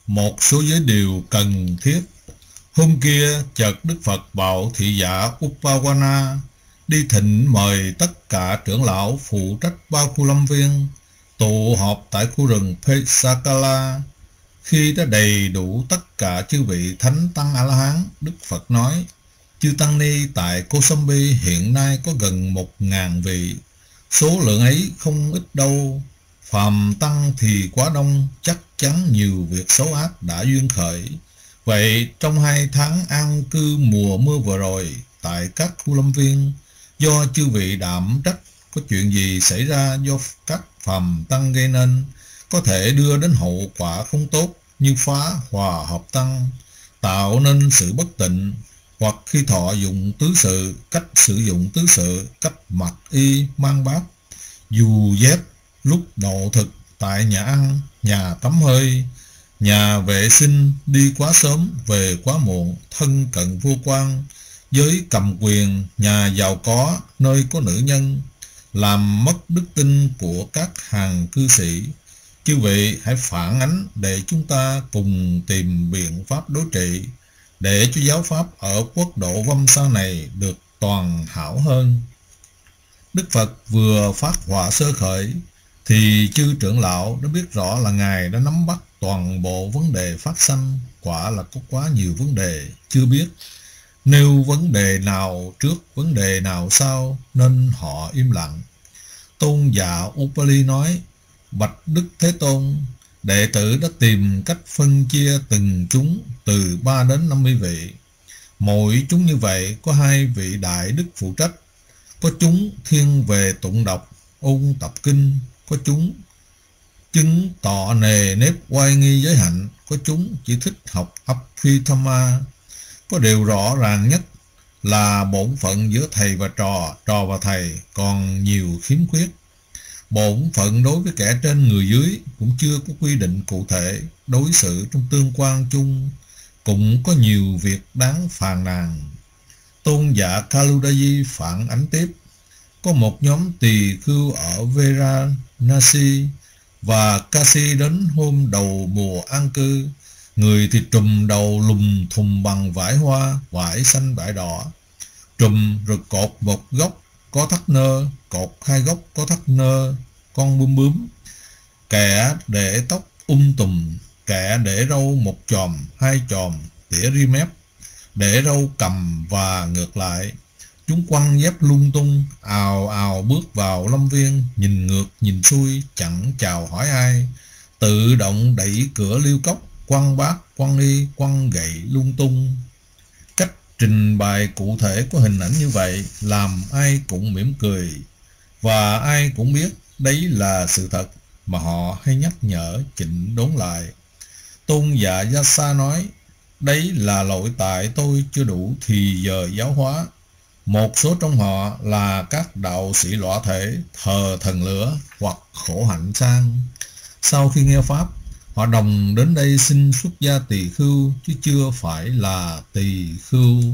một số giới điều cần thiết. Hôm kia chợt Đức Phật bảo thị giả Upawana đi thỉnh mời tất cả trưởng lão phụ trách ba khu lâm viên tụ họp tại khu rừng Pesakala. Khi đã đầy đủ tất cả chư vị thánh tăng A-la-hán, Đức Phật nói: chư tăng ni tại Kosambi hiện nay có gần 1.000 vị. Số lượng ấy không ít đâu. Phàm tăng thì quá đông, chắc chắn nhiều việc xấu ác đã duyên khởi. Vậy trong 2 tháng an cư mùa mưa vừa rồi tại các khu lâm viên, do chư vị đảm trách, có chuyện gì xảy ra do các phàm tăng gây nên, có thể đưa đến hậu quả không tốt như phá hòa hợp tăng, tạo nên sự bất tịnh, hoặc khi thọ dụng tứ sự, cách sử dụng tứ sự, cách mặc y mang bát, dù dép, lúc độ thực, tại nhà ăn, nhà tắm hơi, nhà vệ sinh, đi quá sớm, về quá muộn, thân cận vua quan, giới cầm quyền, nhà giàu có, nơi có nữ nhân, làm mất đức tin của các hàng cư sĩ. Chư vị hãy phản ánh để chúng ta cùng tìm biện pháp đối trị, để cho giáo pháp ở quốc độ Vâm Sa này được toàn hảo hơn. Đức Phật vừa phát họa sơ khởi thì chư trưởng lão đã biết rõ là Ngài đã nắm bắt toàn bộ vấn đề phát sanh. Quả là có quá nhiều vấn đề chưa biết, nêu vấn đề nào trước vấn đề nào sau, nên họ im lặng. Tôn giả Upali nói: bạch Đức Thế Tôn, đệ tử đã tìm cách phân chia từng chúng từ 3 đến 50 vị. Mỗi chúng như vậy có 2 vị đại đức phụ trách. Có chúng thiên về tụng đọc, ôn tập kinh. Có chúng chứng tọ nề nếp oai nghi giới hạnh. Có chúng chỉ thích học Abhidhamma. Có điều rõ ràng nhất là bổn phận giữa thầy và trò, trò và thầy còn nhiều khiếm khuyết. Bổn phận đối với kẻ trên người dưới cũng chưa có quy định cụ thể. Đối xử trong tương quan chung cũng có nhiều việc đáng phàn nàn. Tôn giả Kaludaji phản ánh tiếp: có một nhóm tỳ khưu ở Varanasi và Kashi đến hôm đầu mùa an cư. Người thì trùm đầu lùm thùng bằng vải hoa, vải xanh vải đỏ. Trùm rồi cột một góc có thắt nơ, cột 2 góc có thắt nơ, con bướm bướm. Kẻ để tóc tùm, kẻ để râu 1 chòm, 2 chòm, tỉa ri mép, để râu cầm và ngược lại. Chúng quăng dép lung tung, ào ào bước vào lâm viên, nhìn ngược nhìn xuôi, chẳng chào hỏi ai. Tự động đẩy cửa liêu cốc, quăng bát, quăng y, quăng gậy lung tung. Cách trình bày cụ thể của hình ảnh như vậy làm ai cũng mỉm cười, và ai cũng biết đấy là sự thật, mà họ hay nhắc nhở chỉnh đốn lại. Tôn giả Yasa nói: đấy là lỗi tại tôi chưa đủ thì giờ giáo hóa. Một số trong họ là các đạo sĩ lõa thể, thờ thần lửa hoặc khổ hạnh sang. Sau khi nghe pháp, họ đồng đến đây xin xuất gia tỳ khưu, chứ chưa phải là tỳ khưu.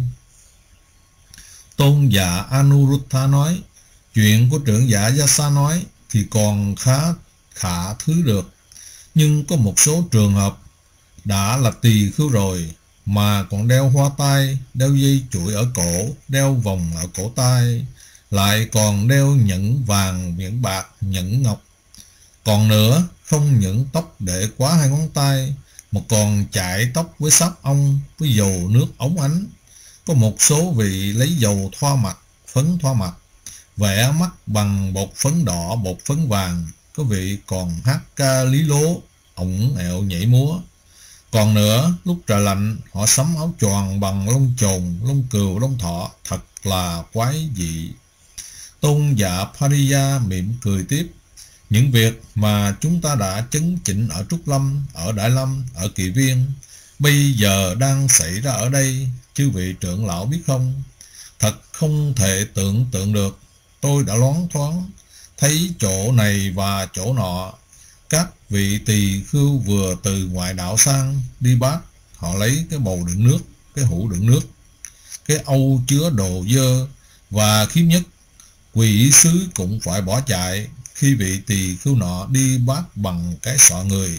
Tôn giả Anuruddha nói: chuyện của trưởng giả Yasa nói thì còn khả thứ được, nhưng có một số trường hợp đã là tỳ khưu rồi mà còn đeo hoa tai, đeo dây chuỗi ở cổ, đeo vòng ở cổ tay, lại còn đeo nhẫn vàng, nhẫn bạc, nhẫn ngọc. Còn nữa, không những tóc để quá 2 ngón tay, mà còn chải tóc với sáp ong, với dầu nước óng ánh. Có một số vị lấy dầu thoa mặt, phấn thoa mặt, vẽ mắt bằng bột phấn đỏ, bột phấn vàng. Có vị còn hát ca lý lố, ổng ẹo nhảy múa. Còn nữa, lúc trời lạnh, họ sắm áo choàng bằng lông chồn, lông cừu, lông thỏ, thật là quái dị. Tôn giả Pariya mỉm cười tiếp: những việc mà chúng ta đã chấn chỉnh ở Trúc Lâm, ở Đại Lâm, ở Kỳ Viên, bây giờ đang xảy ra ở đây, chư vị trưởng lão biết không? Thật không thể tưởng tượng được. Tôi đã loáng thoáng thấy chỗ này và chỗ nọ. Các vị tỳ khưu vừa từ ngoại đạo sang đi bát, họ lấy cái bầu đựng nước, cái hũ đựng nước, cái âu chứa đồ dơ, và khiếm nhất, quỷ sứ cũng phải bỏ chạy khi vị tỳ khưu nọ đi bát bằng cái sọ người,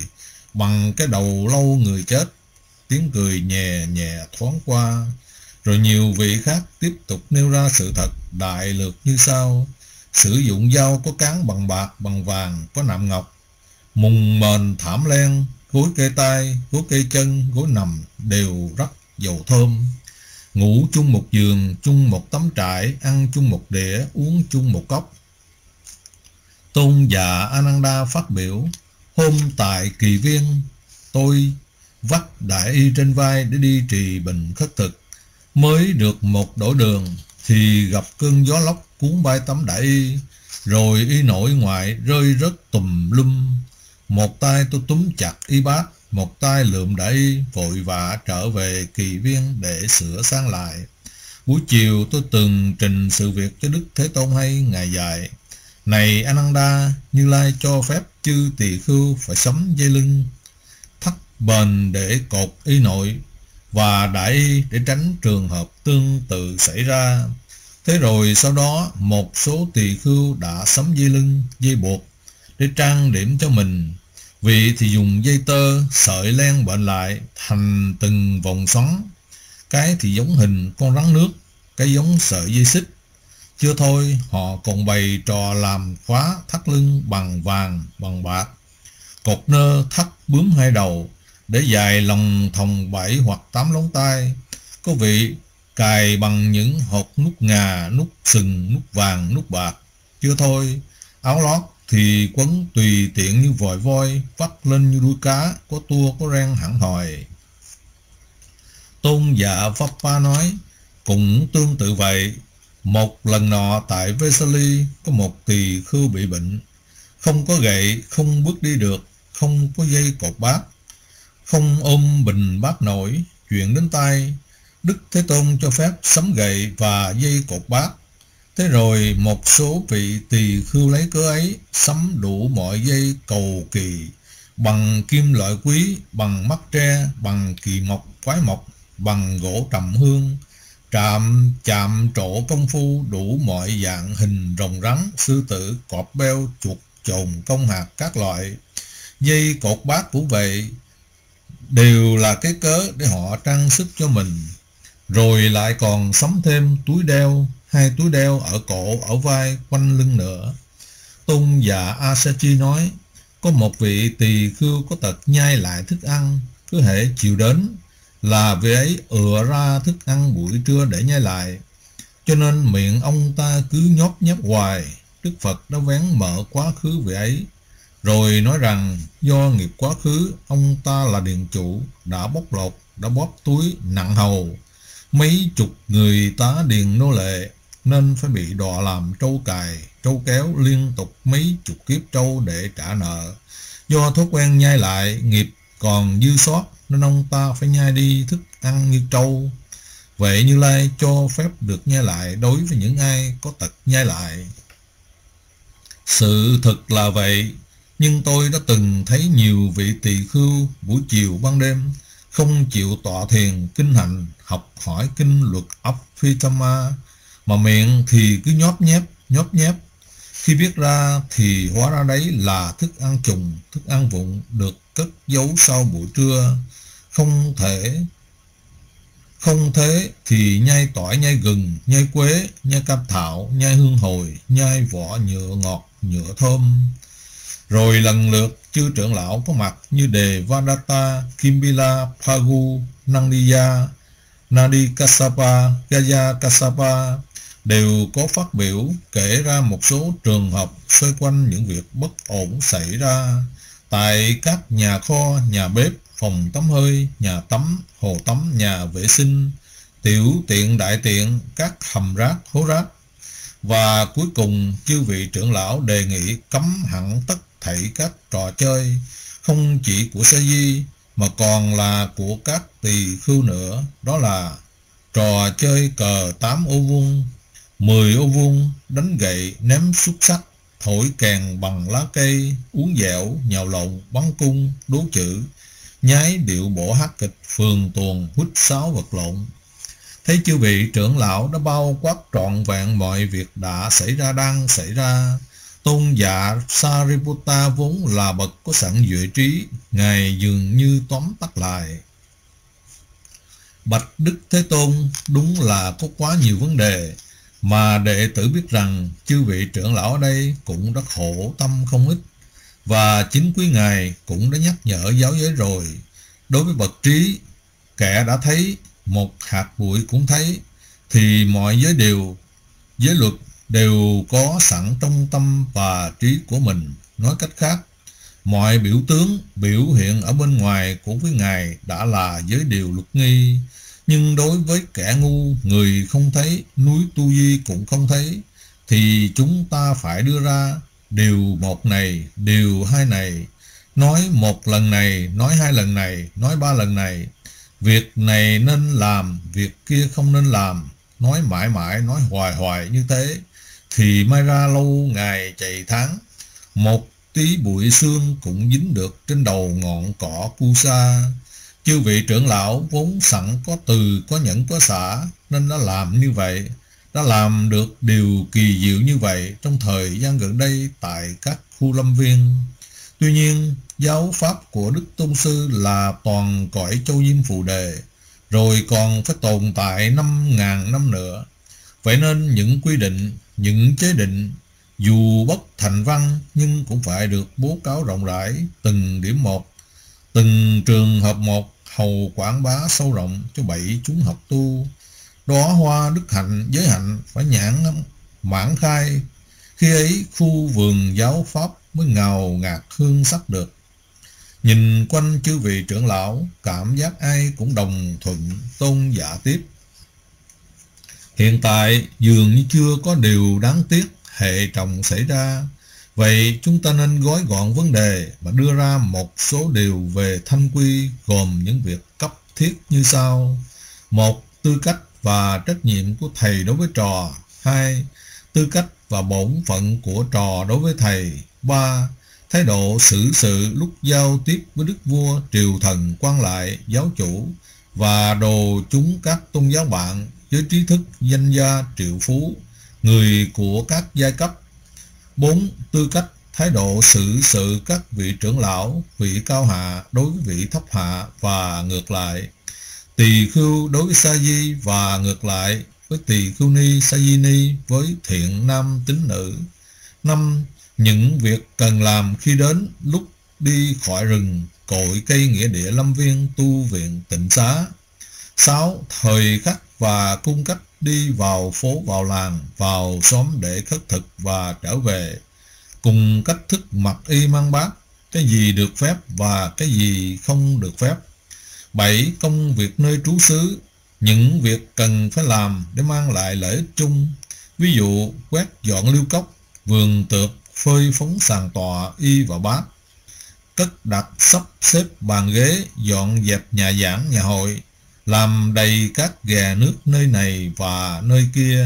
bằng cái đầu lâu người chết. Tiếng cười nhẹ nhẹ thoáng qua. Rồi nhiều vị khác tiếp tục nêu ra sự thật đại lược như sau. Sử dụng dao có cán bằng bạc, bằng vàng, có nạm ngọc, mùng mền thảm len, gối kê tay, gối kê chân, gối nằm đều rắc dầu thơm. Ngủ chung một giường, chung một tấm trải, ăn chung một đĩa, uống chung một cốc. Tôn giả Ananda phát biểu: hôm tại Kỳ Viên, tôi vắt đại y trên vai để đi trì bình khất thực. Mới được một đổi đường thì gặp cơn gió lốc cuốn bay tấm đại y, rồi y nội ngoại rơi rớt tùm lum. Một tay tôi túm chặt y bát, một tay lượm đại y, vội vã trở về Kỳ Viên để sửa sang lại. Buổi chiều tôi từng trình sự việc cho Đức Thế Tôn hay. Ngài dạy: này Ananda, Như Lai cho phép chư tỳ khưu phải sắm dây lưng thắt bền để cột y nội và đại y, để tránh trường hợp tương tự xảy ra. Thế rồi sau đó một số tỳ khưu đã sắm dây lưng, dây buộc để trang điểm cho mình. Vị thì dùng dây tơ, sợi len bệnh lại thành từng vòng xoắn. Cái thì giống hình con rắn nước, cái giống sợi dây xích. Chưa thôi, họ còn bày trò làm khóa thắt lưng bằng vàng, bằng bạc, cột nơ thắt bướm hai đầu, để dài lòng thòng 7 hoặc 8 lóng tay. Có vị cài bằng những hột nút ngà, nút sừng, nút vàng, nút bạc. Chưa thôi, áo lót thì quấn tùy tiện như vòi voi, vắt lên như đuôi cá, có tua có ren hẳn hòi. Tôn giả Vappa nói: cũng tương tự vậy. Một lần nọ tại Vesali, có một tỳ khưu bị bệnh, không có gậy, không bước đi được, không có dây cột bát, không ôm bình bát nổi. Chuyện đến tay, Đức Thế Tôn cho phép sắm gậy và dây cột bát. Thế rồi một số vị tỳ khưu lấy cớ ấy sắm đủ mọi dây cầu kỳ, bằng kim loại quý, bằng mắt tre, bằng kỳ mộc, quái mộc, bằng gỗ trầm hương, chạm trổ công phu đủ mọi dạng hình rồng rắn, sư tử, cọp beo, chuột, chồn, công hạt các loại. Dây cột bát cũng vậy, đều là cái cớ để họ trang sức cho mình. Rồi lại còn sắm thêm túi đeo, 2 túi đeo ở cổ, ở vai, quanh lưng nữa. Tôn giả Asachi nói: có một vị tỳ khưu có tật nhai lại thức ăn, cứ hễ chiều đến là vị ấy ựa ra thức ăn buổi trưa để nhai lại, cho nên miệng ông ta cứ nhóp nháp hoài. Đức Phật đã vén mở quá khứ vị ấy, rồi nói rằng do nghiệp quá khứ ông ta là điền chủ, đã bóc lột, đã bóp túi nặng hầu mấy chục người tá điền nô lệ, nên phải bị đọa làm trâu cài, trâu kéo liên tục mấy chục kiếp trâu để trả nợ. Do thói quen nhai lại, nghiệp còn dư sót, nên ông ta phải nhai đi thức ăn như trâu. Vậy Như Lai cho phép được nhai lại đối với những ai có tật nhai lại. Sự thật là vậy, nhưng tôi đã từng thấy nhiều vị tỳ khưu buổi chiều ban đêm không chịu tọa thiền kinh hành, học hỏi kinh luật Abhidhamma, mà miệng thì cứ nhóp nhép. Khi biết ra thì hóa ra đấy là thức ăn trùng, thức ăn vụng được cất giấu sau buổi trưa. Không thế thì nhai tỏi, nhai gừng, nhai quế, nhai cam thảo, nhai hương hồi, nhai vỏ nhựa ngọt, nhựa thơm. Rồi lần lượt chư trưởng lão có mặt như Đề Vadatta, Kimbila, Phagu, Nandiya, Nadi Kassapa, Gaya Kassapa đều có phát biểu kể ra một số trường hợp xoay quanh những việc bất ổn xảy ra tại các nhà kho, nhà bếp, phòng tắm hơi, nhà tắm, hồ tắm, nhà vệ sinh, tiểu tiện, đại tiện, các hầm rác, hố rác. Và cuối cùng chư vị trưởng lão đề nghị cấm hẳn tất thảy các trò chơi, không chỉ của sa di mà còn là của các tỳ khưu nữa. Đó là trò chơi cờ 8 ô vuông, 10 ô vuông, đánh gậy, ném xúc xắc, thổi kèn bằng lá cây, uống dẻo, nhào lộn, bắn cung, đố chữ, nhái điệu bộ hát kịch, phường tuồng, huýt sáo, vật lộn. Thấy chư vị trưởng lão đã bao quát trọn vẹn mọi việc đã xảy ra, đang xảy ra, Tôn giả Sariputta vốn là bậc có sẵn duệ trí, Ngài dường như tóm tắt lại. Bạch Đức Thế Tôn, đúng là có quá nhiều vấn đề, mà đệ tử biết rằng chư vị trưởng lão ở đây cũng đã khổ tâm không ít, và chính quý Ngài cũng đã nhắc nhở giáo giới rồi. Đối với bậc trí, kẻ đã thấy, một hạt bụi cũng thấy, thì mọi giới luật đều có sẵn trong tâm và trí của mình. Nói cách khác, mọi biểu tướng, biểu hiện ở bên ngoài của quý Ngài đã là giới điều luật nghi. Nhưng đối với kẻ ngu, người không thấy, núi Tu Di cũng không thấy, thì chúng ta phải đưa ra điều một này, điều hai này, nói một lần này, nói hai lần này, nói ba lần này, việc này nên làm, việc kia không nên làm, nói mãi mãi, nói hoài hoài như thế, thì mai ra lâu ngày chạy tháng, một tí bụi xương cũng dính được trên đầu ngọn cỏ pusa. Chư vị trưởng lão vốn sẵn có từ, có nhẫn, có xả, nên đã làm như vậy, đã làm được điều kỳ diệu như vậy trong thời gian gần đây tại các khu lâm viên. Tuy nhiên, giáo pháp của Đức Tôn Sư là toàn cõi châu Diêm Phù Đề, rồi còn phải tồn tại 5.000 năm nữa. Vậy nên những quy định, những chế định, dù bất thành văn nhưng cũng phải được bố cáo rộng rãi, từng điểm một, từng trường hợp một, hầu quảng bá sâu rộng cho bảy chúng học tu. Đóa hoa đức hạnh, giới hạnh phải nhãn mãn khai, khi ấy khu vườn giáo pháp mới ngào ngạt hương sắc được. Nhìn quanh chư vị trưởng lão, cảm giác ai cũng đồng thuận. Tôn giả tiếp: hiện tại dường như chưa có điều đáng tiếc hệ trọng xảy ra. Vậy chúng ta nên gói gọn vấn đề và đưa ra một số điều về thanh quy, gồm những việc cấp thiết như sau: 1. Tư cách và trách nhiệm của thầy đối với trò. 2. Tư cách và bổn phận của trò đối với thầy. 3. Thái độ xử sự lúc giao tiếp với đức vua, triều thần, quan lại, giáo chủ và đồ chúng các tôn giáo bạn, với trí thức, danh gia, triệu phú, người của các giai cấp. 4. Tư cách, thái độ xử sự các vị trưởng lão, vị cao hạ đối với vị thấp hạ và ngược lại. Tỳ khưu đối với sa di và ngược lại, với tỳ khưu ni, sa di ni với thiện nam tín nữ. 5. Những việc cần làm khi đến lúc đi khỏi rừng, cội cây nghĩa địa, lâm viên, tu viện, tịnh xá. 6. Thời khắc và cung cách đi vào phố, vào làng, vào xóm để khất thực và trở về, cùng cách thức mặc y mang bát, cái gì được phép và cái gì không được phép. 7. Công việc nơi trú xứ, những việc cần phải làm để mang lại lợi ích chung, ví dụ quét dọn lưu cốc, vườn tược, phơi phóng sàn tọa, y và bát, cất đặt sắp xếp bàn ghế, dọn dẹp nhà giảng, nhà hội, làm đầy các ghè nước nơi này và nơi kia.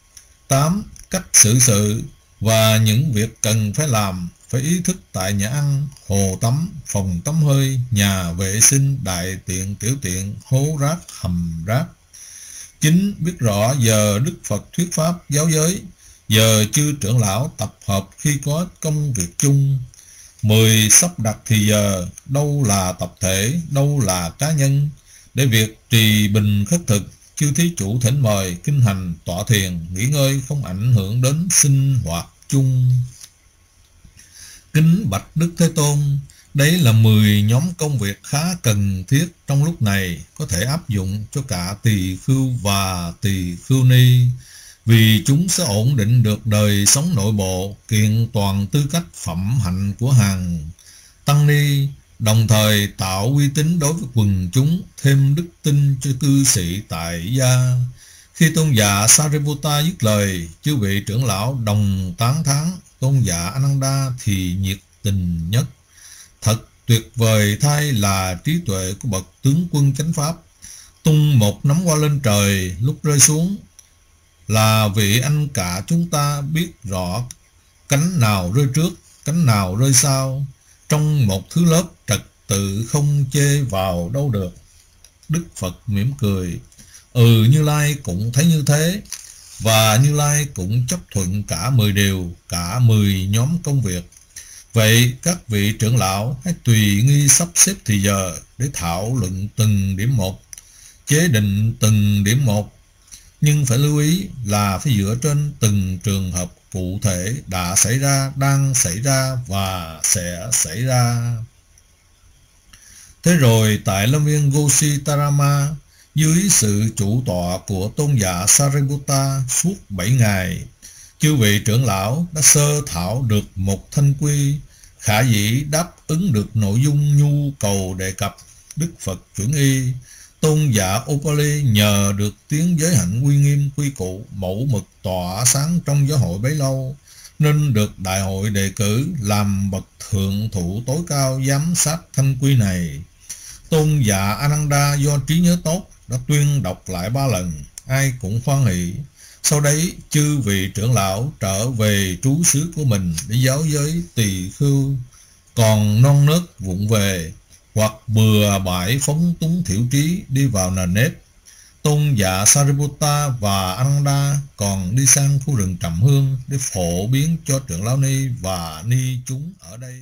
8. Cách xử sự và những việc cần phải làm, phải ý thức tại nhà ăn, hồ tắm, phòng tắm hơi, nhà vệ sinh, đại tiện, tiểu tiện, hố rác, hầm rác. 9. Biết rõ giờ Đức Phật thuyết pháp giáo giới, giờ chư trưởng lão tập hợp khi có công việc chung. 10. Sắp đặt thì giờ, đâu là tập thể, đâu là cá nhân, để việc trì bình khất thực, chư thí chủ thỉnh mời, kinh hành, tọa thiền, nghỉ ngơi không ảnh hưởng đến sinh hoạt chung. Kính bạch Đức Thế Tôn, đấy là 10 nhóm công việc khá cần thiết trong lúc này, có thể áp dụng cho cả tỳ khưu và tỳ khưu ni, vì chúng sẽ ổn định được đời sống nội bộ, kiện toàn tư cách phẩm hạnh của hàng tăng ni, đồng thời tạo uy tín đối với quần chúng, thêm đức tin cho cư sĩ tại gia. Khi tôn giả Sariputta dứt lời, chư vị trưởng lão đồng tán thán. Tôn giả Ananda thì nhiệt tình nhất: thật tuyệt vời thay là trí tuệ của bậc tướng quân chánh pháp. Tung một nắm hoa lên trời, lúc rơi xuống là vị anh cả chúng ta biết rõ cánh nào rơi trước, cánh nào rơi sau, trong một thứ lớp trật tự không chê vào đâu được. Đức Phật mỉm cười: Như Lai cũng thấy như thế. và Như Lai cũng chấp thuận cả 10 điều, cả 10 nhóm công việc. Vậy các vị trưởng lão hãy tùy nghi sắp xếp thì giờ để thảo luận từng điểm một, chế định từng điểm một, nhưng phải lưu ý là phải dựa trên từng trường hợp cụ thể đã xảy ra, đang xảy ra và sẽ xảy ra. Thế rồi tại lâm viên Gositarama, dưới sự chủ tọa của tôn giả Sariputta suốt 7 ngày, chư vị trưởng lão đã sơ thảo được một thanh quy khả dĩ đáp ứng được nội dung nhu cầu đề cập. Đức Phật chuẩn y tôn giả Upali nhờ được tiếng giới hạnh uy nghiêm quy củ mẫu mực tỏa sáng trong giáo hội bấy lâu, nên được đại hội đề cử làm bậc thượng thủ tối cao giám sát thanh quy này. Tôn giả Ananda do trí nhớ tốt đã tuyên đọc lại 3 lần, ai cũng hoan hỷ. Sau đấy chư vị trưởng lão trở về trú xứ của mình để giáo giới tỳ khưu còn non nớt vụng về hoặc bừa bãi phóng túng thiểu trí đi vào nền nếp. Tôn giả Sariputta và Ananda còn đi sang khu rừng trầm hương để phổ biến cho trưởng lão ni và ni chúng ở đây.